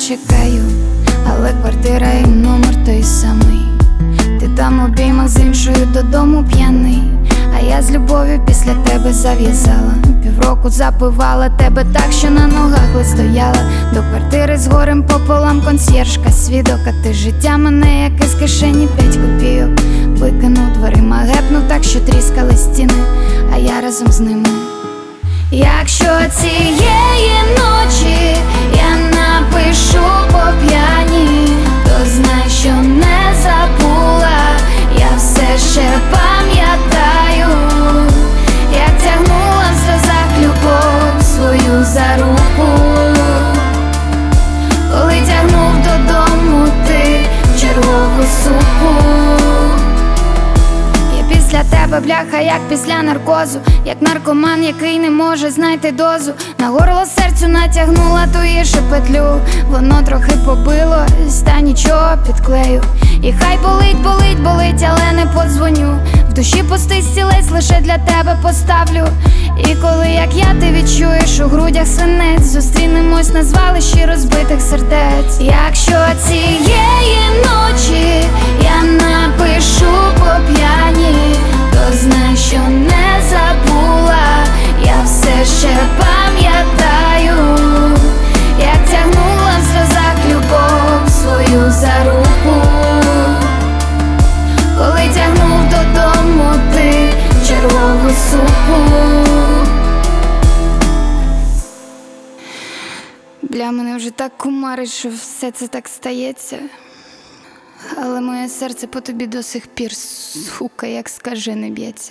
чекаю, але квартира і номер той самий. Ти там в обіймах з іншою додому п'яний, а я з любов'ю після тебе зав'язала. Півроку запивала тебе так, що на ногах ледь стояла. До квартири з горем пополам консьєржка свідок, а ти життя мене, як із кишені 5 копійок. Викинув дверима, гепнув так, що тріскали стіни, а я разом з ними. Якщо цієї ночі я напишу по п'яні, то знай, що не забула. Я все ще пам'ятаю, як тягнула в сльозах любов свою за руку, коли тягнув додому ти в чергову суку. Після тебе, бляха, як після наркозу, як наркоман, який не може знайти дозу. На горло серцю натягнула туїше петлю, воно трохи побилось, та нічого, підклею. І хай болить, болить, болить, але не подзвоню. В душі пустий стілець лише для тебе поставлю. І коли, як я, ти відчуєш у грудях свинець, зустрінемось на звалищі розбитих сердець. Якщо цієї ночі я напишу по п'яні, то знай, що не забула. Я все ще пам'ятаю, як тягнула в сльозах любов свою за руку, коли тягнув додому ти в чергову суку. Бля, мене вже так кумарить, що все це так стається. Але моє серце по тобі до сих пір, сука, як скажене б'ється.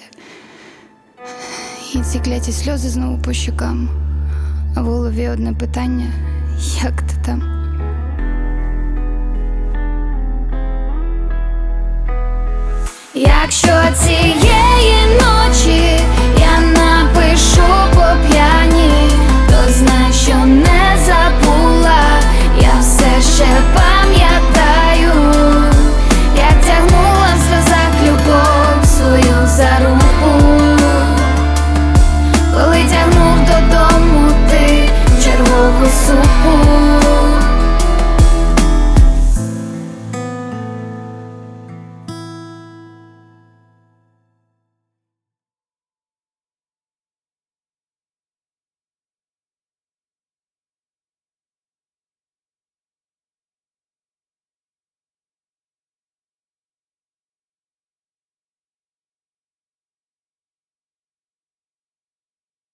І ці кляті сльози знову по щокам, а в голові одне питання: як ти там? Якщо цієї